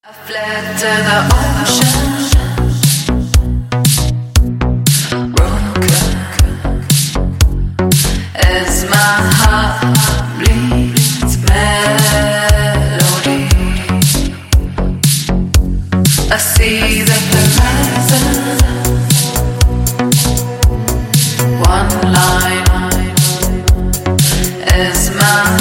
I fled to the ocean, broken as my heart bleeds melody. I see the horizon, one line as my